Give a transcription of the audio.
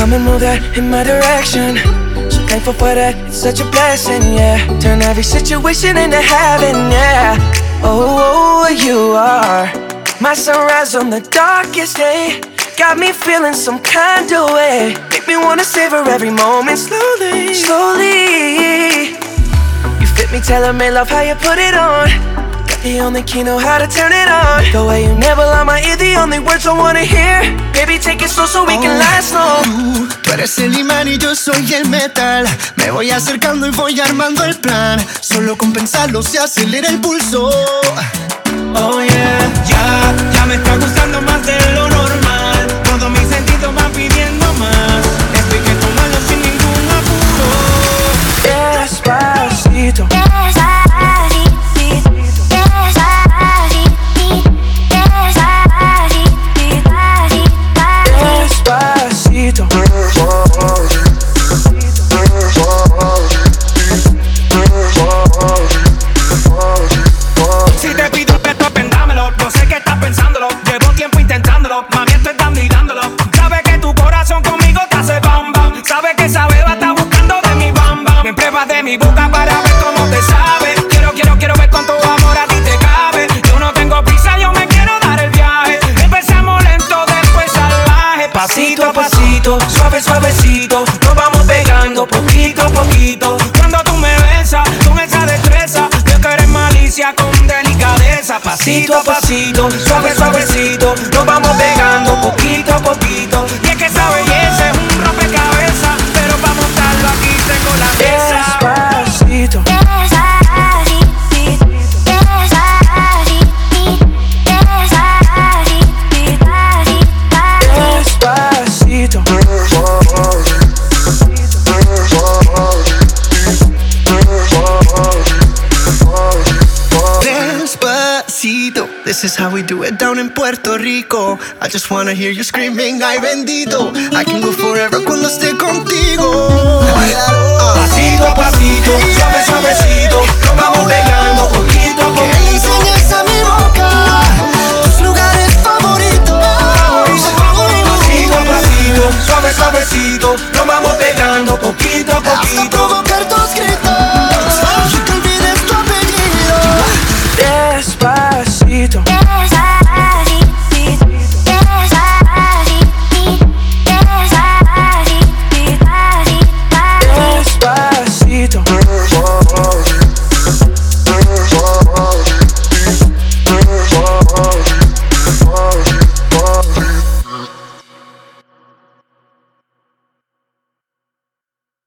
Come and move that in my direction. So thankful for that, it's such a blessing, yeah. Turn every situation into heaven, yeah. Oh, you are my sunrise on the darkest day. Got me feeling some kind of way. Make me wanna savor every moment slowly, slowly. You fit me, tailor-made, love how you put it on. Got the only key, know how to turn it on. The way you never lie my ear, the only words I wanna hear. Baby, take it slow so we can last long. Tú eres el imán y yo soy el metal. Me voy acercando y voy armando el plan. Solo con pensarlo se acelera el pulso. Oh yeah, ya me está gustando más de lo normal. Todos mis sentidos van pidiendo más. Estoy que tomarlo sin ningún apuro. Despacito, despacito, Si te pido un beso, pendámelo. No sé qué estás pensándolo. Llevo tiempo intentándolo. Mami, esto es dándolo. Sabe que tu corazón conmigo te hace bam bam. Sabe que esa beba está buscando de mi bam bam. Me pruebas de mi boca para ver cómo te sabe. Quiero ver cuánto amor a ti te cabe. Yo no tengo prisa, yo me quiero dar el viaje. Empezamos lento, después salvaje. Pasito a pasito, suave suavecito. Nos vamos pegando poquito a poquito. Cuando tú me besas con esa destreza, yo que eres malicia con delicadeza. Pasito a pasito, suave suavecito. Nos vamos pegando poquito a poquito. Y es que esa belleza es un rompecabezas, pero para montarlo aquí tengo la pieza. despacito, despacito. Despacito, this is how we do it down in Puerto Rico. I just wanna hear you screaming, ay bendito. I can go forever cuando esté contigo. Pasito a pasito, suave suavecito.